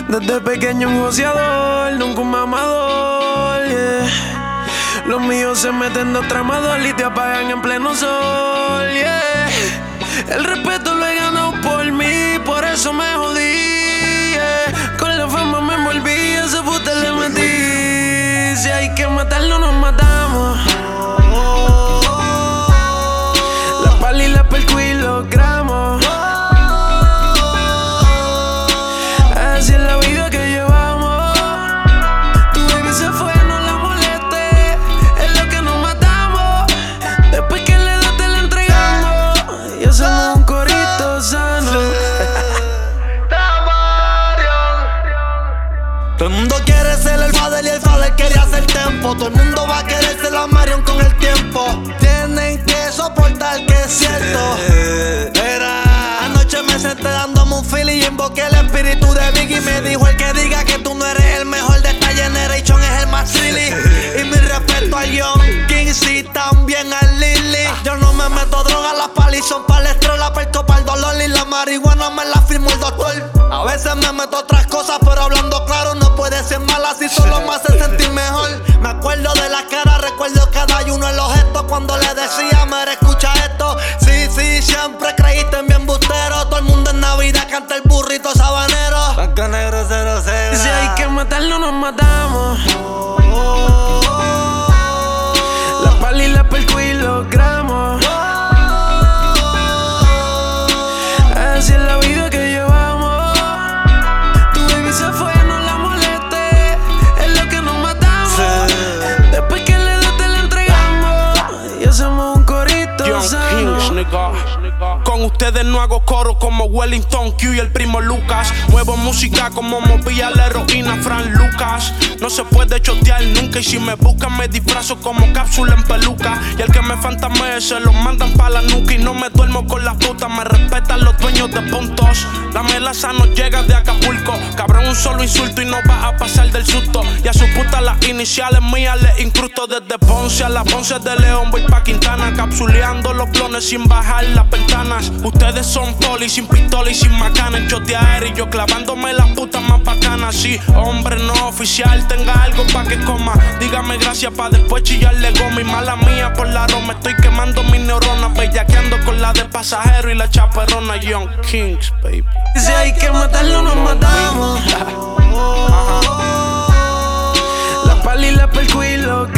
Desde pequeño un joseador, nunca un mamador, yeah. Los míos se meten de tramador y te apagan en pleno sol, yeah. El respeto lo he ganado por mí, por eso me jodí, yeah. Con la fama me envolví, ese puta le metí. Si hay que matarlo, nos matamos. La pala y la percu y los gramos. Así es la vida que llevamos. Tu baby se fue, no la moleste. Es lo que nos matamos. Después que le das te la entregamos. Y hacemos un corito sano. Todo el mundo quiere ser el Fader y el Fader quería hacer tempo. Todo el mundo va a querer ser la Marion con el tiempo. Tienen que soportar que es cierto. Era anoche me senté dándome un feel y invoqué el espíritu de Biggie. Me dijo el que diga que tú no eres el mejor de esta generation es el más silly. Y mi respeto a Young Kings y también a Lily. Yo no me meto droga, las palis son para el estrés, la perco para el dolor y la marihuana me la firmó el doctor. A veces me meto otras cosas, pero hablando claro no puede ser mala si solo me hace sentir mejor. Me acuerdo de la cara, recuerdo cada uno de los gestos cuando le decía, mira, escucha esto. Sí, sí, siempre creíste en mi embustero. Todo el mundo en Navidad canta el burrito sabanero. Blanco, negro, 00. Si hay que matarlo, nos matamos. La pala y la percu y los gramos. Así es la vida que llevamos. Tu baby se fue, no la moleste. Es lo que nos matamos. Después que le das te la entregamos. Y hacemos un corito sano. Con ustedes no hago coro como Wellington Q y el primo Lucas. Muevo música como movía la heroína Fran Lucas. No se puede chotear nunca y si me buscan me disfrazo como cápsula en peluca. Y el que me fantamee se lo mandan pa' la nuca. Y no me duermo con las putas, me respetan los dueños de puntos. La melaza no llega de Acapulco. Cabrón, un solo insulto y no va a pasar del susto. Y a su puta las iniciales mías les incrusto. Desde Ponce a la Ponce de León voy pa' Quintana. Capsuleando los clones sin bajar las ventanas. Ustedes son poli sin pistola y sin macana. En chotear y yo clavándome las putas más bacanas. Sí, hombre no oficial, tenga algo pa' que coma. Dígame gracias pa' después chillarle goma. Y mala mía por la roma, estoy quemando mis neuronas. Bellaqueando con la del pasajero y la chaperrona. Young Kings, baby. Si hay que matarlo, nos matamos. La pala y la percu y los